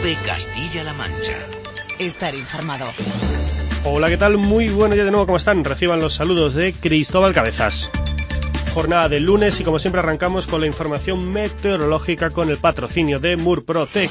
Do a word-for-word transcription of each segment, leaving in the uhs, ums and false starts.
COPE Castilla-La Mancha. Estar informado. Hola, ¿qué tal? Muy buenos días de nuevo, ¿cómo están? Reciban los saludos de Cristóbal Cabezas. Jornada del lunes y como siempre arrancamos con la información meteorológica con el patrocinio de Murprotec.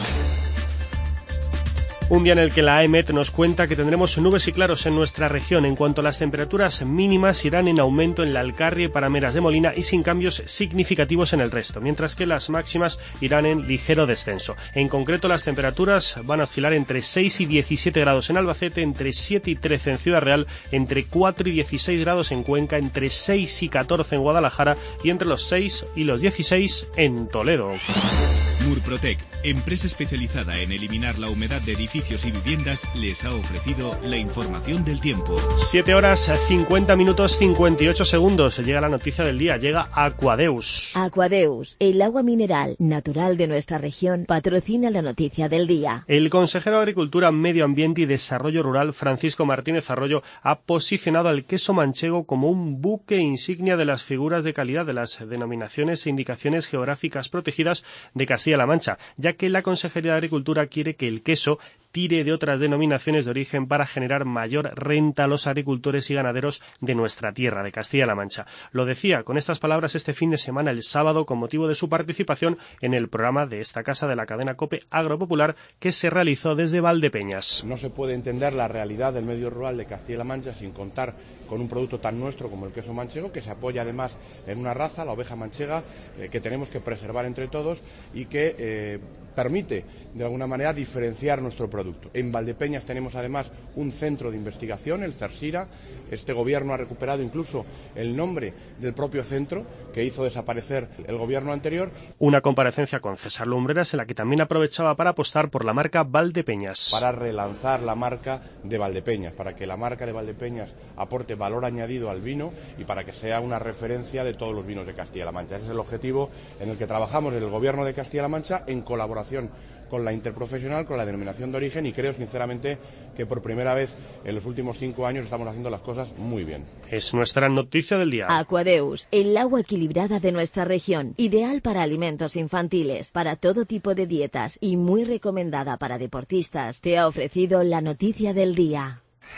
Un día en el que la AEMET nos cuenta que tendremos nubes y claros en nuestra región. En cuanto a las temperaturas mínimas, irán en aumento en la Alcarria y Parameras de Molina y sin cambios significativos en el resto, mientras que las máximas irán en ligero descenso. En concreto, las temperaturas van a oscilar entre seis y diecisiete grados en Albacete, entre siete y trece en Ciudad Real, entre cuatro y dieciséis grados en Cuenca, entre seis y catorce en Guadalajara y entre los seis y los dieciséis en Toledo. Murprotec, empresa especializada en eliminar la humedad de edificios y viviendas, les ha ofrecido la información del tiempo. siete horas, cincuenta minutos, cincuenta y ocho segundos. Llega la noticia del día, llega Aquadeus. Aquadeus, el agua mineral natural de nuestra región, patrocina la noticia del día. El consejero de Agricultura, Medio Ambiente y Desarrollo Rural, Francisco Martínez Arroyo, ha posicionado al queso manchego como un buque insignia de las figuras de calidad de las denominaciones e indicaciones geográficas protegidas de Castilla-La Mancha, ya que la Consejería de Agricultura quiere que el queso tire de otras denominaciones de origen para generar mayor renta a los agricultores y ganaderos de nuestra tierra, de Castilla-La Mancha. Lo decía con estas palabras este fin de semana, el sábado, con motivo de su participación en el programa de esta casa de la cadena COPE Agropopular que se realizó desde Valdepeñas. No se puede entender la realidad del medio rural de Castilla-La Mancha sin contar con un producto tan nuestro como el queso manchego, que se apoya además en una raza, la oveja manchega, eh, que tenemos que preservar entre todos y que eh, permite de alguna manera diferenciar nuestro producto. En Valdepeñas tenemos además un centro de investigación, el CERSIRA. Este gobierno ha recuperado incluso el nombre del propio centro que hizo desaparecer el gobierno anterior. Una comparecencia con César Lumbreras en la que también aprovechaba para apostar por la marca Valdepeñas. Para relanzar la marca de Valdepeñas, para que la marca de Valdepeñas aporte valor añadido al vino y para que sea una referencia de todos los vinos de Castilla-La Mancha. Ese es el objetivo en el que trabajamos en el gobierno de Castilla-La Mancha en colaboración con la interprofesional, con la denominación de origen, y creo sinceramente que por primera vez en los últimos cinco años estamos haciendo las cosas muy bien. Es nuestra noticia del día. Aquadeus, el agua equilibrada de nuestra región, ideal para alimentos infantiles, para todo tipo de dietas y muy recomendada para deportistas, te ha ofrecido la noticia del día.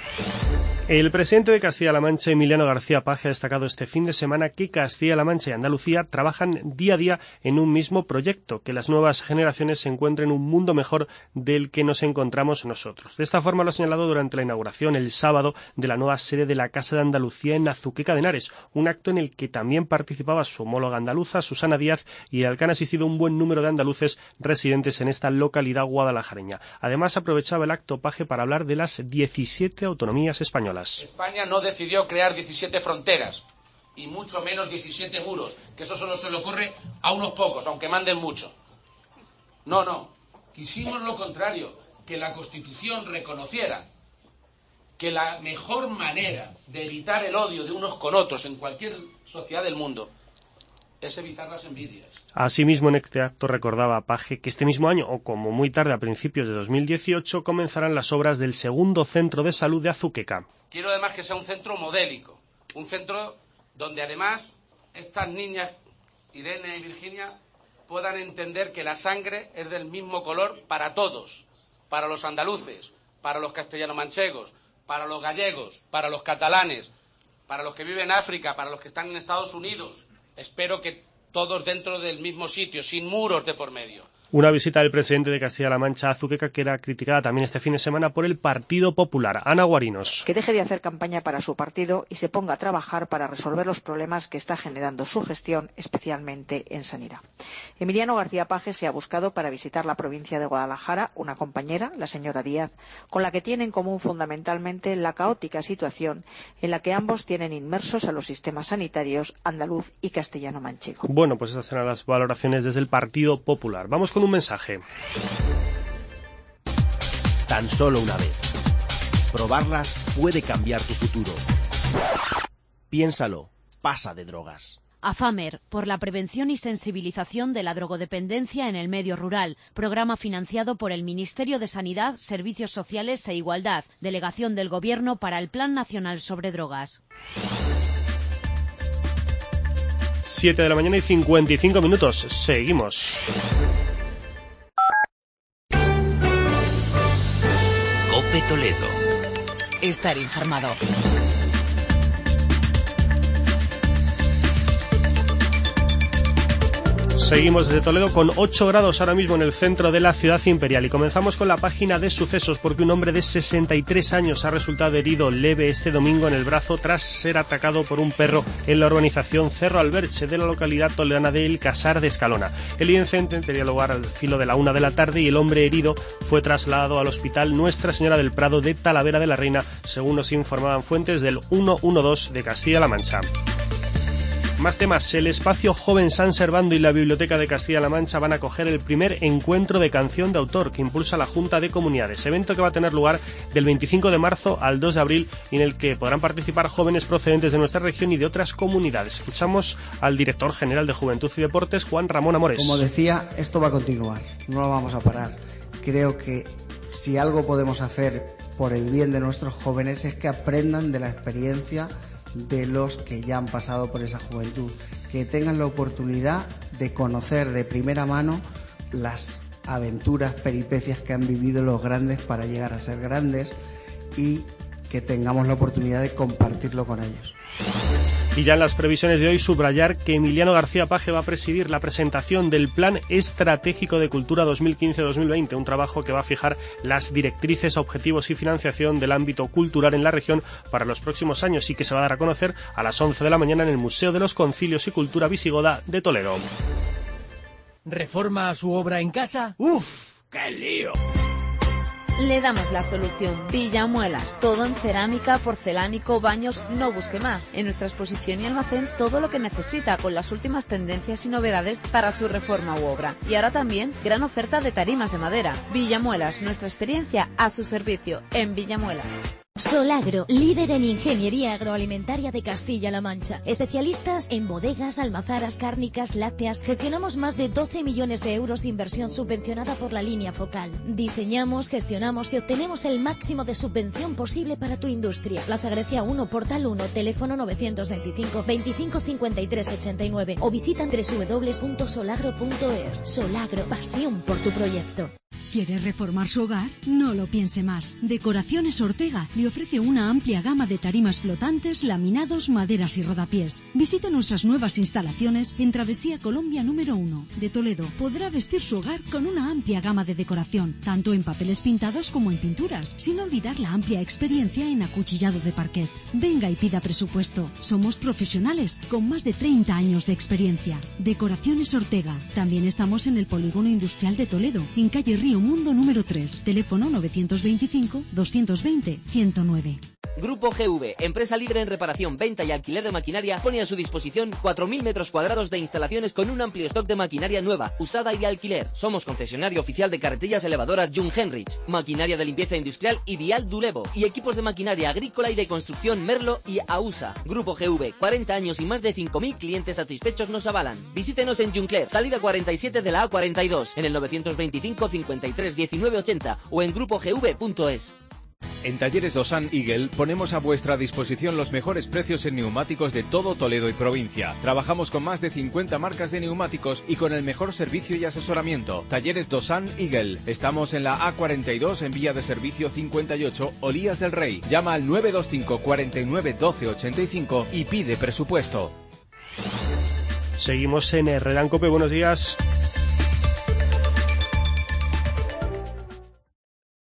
El presidente de Castilla-La Mancha, Emiliano García Paje, ha destacado este fin de semana que Castilla-La Mancha y Andalucía trabajan día a día en un mismo proyecto, que las nuevas generaciones se encuentren un mundo mejor del que nos encontramos nosotros. De esta forma lo ha señalado durante la inauguración el sábado de la nueva sede de la Casa de Andalucía en Azuqueca de Henares, un acto en el que también participaba su homóloga andaluza, Susana Díaz, y al que han asistido un buen número de andaluces residentes en esta localidad guadalajareña. Además, aprovechaba el acto Paje para hablar de las diecisiete autonomías españolas. España no decidió crear diecisiete fronteras y mucho menos diecisiete muros, que eso solo se le ocurre a unos pocos, aunque manden mucho. No, no. Quisimos lo contrario, que la Constitución reconociera que la mejor manera de evitar el odio de unos con otros en cualquier sociedad del mundo es evitar las envidias. Asimismo, en este acto recordaba Paje que este mismo año, o como muy tarde a principios de dos mil dieciocho, comenzarán las obras del segundo centro de salud de Azuqueca. Quiero además que sea un centro modélico, un centro donde además estas niñas, Irene y Virginia, puedan entender que la sangre es del mismo color para todos, para los andaluces, para los castellano-manchegos, para los gallegos, para los catalanes, para los que viven en África, para los que están en Estados Unidos. Espero que todos dentro del mismo sitio, sin muros de por medio. Una visita del presidente de Castilla-La Mancha a Azuqueca que era criticada también este fin de semana por el Partido Popular. Ana Guarinos. Que deje de hacer campaña para su partido y se ponga a trabajar para resolver los problemas que está generando su gestión, especialmente en sanidad. Emiliano García Paje se ha buscado para visitar la provincia de Guadalajara una compañera, la señora Díaz, con la que tiene en común fundamentalmente la caótica situación en la que ambos tienen inmersos a los sistemas sanitarios andaluz y castellano-manchego. Bueno, pues estas serán las valoraciones desde el Partido Popular. Vamos con un mensaje. Tan solo una vez. Probarlas puede cambiar tu futuro. Piénsalo, pasa de drogas. AFAMER, por la prevención y sensibilización de la drogodependencia en el medio rural. Programa financiado por el Ministerio de Sanidad, Servicios Sociales e Igualdad. Delegación del Gobierno para el Plan Nacional sobre Drogas. siete de la mañana y cincuenta y cinco minutos. Seguimos. COPE Toledo. Estar informado. Seguimos desde Toledo con ocho grados ahora mismo en el centro de la ciudad imperial y comenzamos con la página de sucesos porque un hombre de sesenta y tres años ha resultado herido leve este domingo en el brazo tras ser atacado por un perro en la urbanización Cerro Alberche de la localidad toledana de El Casar de Escalona. El incidente tenía lugar al filo de la una de la tarde y el hombre herido fue trasladado al hospital Nuestra Señora del Prado de Talavera de la Reina, según nos informaban fuentes del ciento doce de Castilla-La Mancha. Más temas. El espacio Joven San Servando y la Biblioteca de Castilla-La Mancha van a acoger el primer encuentro de canción de autor que impulsa la Junta de Comunidades, evento que va a tener lugar del veinticinco de marzo al dos de abril y en el que podrán participar jóvenes procedentes de nuestra región y de otras comunidades. Escuchamos al director general de Juventud y Deportes, Juan Ramón Amores. Como decía, esto va a continuar, no lo vamos a parar. Creo que si algo podemos hacer por el bien de nuestros jóvenes es que aprendan de la experiencia de los que ya han pasado por esa juventud, que tengan la oportunidad de conocer de primera mano las aventuras, peripecias que han vivido los grandes para llegar a ser grandes y que tengamos la oportunidad de compartirlo con ellos. Y ya en las previsiones de hoy subrayar que Emiliano García Paje va a presidir la presentación del Plan Estratégico de Cultura dos mil quince dos mil veinte, un trabajo que va a fijar las directrices, objetivos y financiación del ámbito cultural en la región para los próximos años y que se va a dar a conocer a las once de la mañana en el Museo de los Concilios y Cultura Visigoda de Toledo. ¿Reforma su obra en casa? ¡Uf! ¡Qué lío! Le damos la solución. Villamuelas, todo en cerámica, porcelánico, baños, no busque más. En nuestra exposición y almacén todo lo que necesita con las últimas tendencias y novedades para su reforma u obra. Y ahora también gran oferta de tarimas de madera. Villamuelas, nuestra experiencia a su servicio en Villamuelas. Solagro, líder en ingeniería agroalimentaria de Castilla-La Mancha. Especialistas en bodegas, almazaras, cárnicas, lácteas. Gestionamos más de doce millones de euros de inversión subvencionada por la línea focal. Diseñamos, gestionamos y obtenemos el máximo de subvención posible para tu industria. Plaza Grecia uno, Portal uno, teléfono novecientos veinticinco, veinticinco cincuenta y tres ochenta y nueve o visita doble u doble u doble u punto solagro punto es. Solagro, pasión por tu proyecto. ¿Quiere reformar su hogar? No lo piense más. Decoraciones Ortega le ofrece una amplia gama de tarimas flotantes, laminados, maderas y rodapiés. Visite nuestras nuevas instalaciones en Travesía Colombia número uno de Toledo. Podrá vestir su hogar con una amplia gama de decoración, tanto en papeles pintados como en pinturas, sin olvidar la amplia experiencia en acuchillado de parquet. Venga y pida presupuesto. Somos profesionales con más de treinta años de experiencia. Decoraciones Ortega. También estamos en el Polígono Industrial de Toledo, en calle Río Mundo número tres, teléfono novecientos veinticinco, doscientos veinte, ciento nueve. Grupo G V, empresa líder en reparación, venta y alquiler de maquinaria, pone a su disposición cuatro mil metros cuadrados de instalaciones con un amplio stock de maquinaria nueva, usada y de alquiler. Somos concesionario oficial de carretillas elevadoras Jung Henrich, maquinaria de limpieza industrial y Vial Dulevo, y equipos de maquinaria agrícola y de construcción Merlo y AUSA. Grupo G V, cuarenta años y más de cinco mil clientes satisfechos nos avalan. Visítenos en Juncler, salida cuarenta y siete de la A cuarenta y dos, en el novecientos veinticinco, cincuenta y tres, diecinueve, ochenta o en grupo g v punto es. En Talleres Dosan Eagle ponemos a vuestra disposición los mejores precios en neumáticos de todo Toledo y provincia. Trabajamos con más de cincuenta marcas de neumáticos y con el mejor servicio y asesoramiento. Talleres Dosan Eagle. Estamos en la A cuarenta y dos en vía de servicio cincuenta y ocho, Olías del Rey. Llama al nueve dos cinco, cuarenta y nueve, doce ochenta y cinco y pide presupuesto. Seguimos en Herrera en COPE. Buenos días.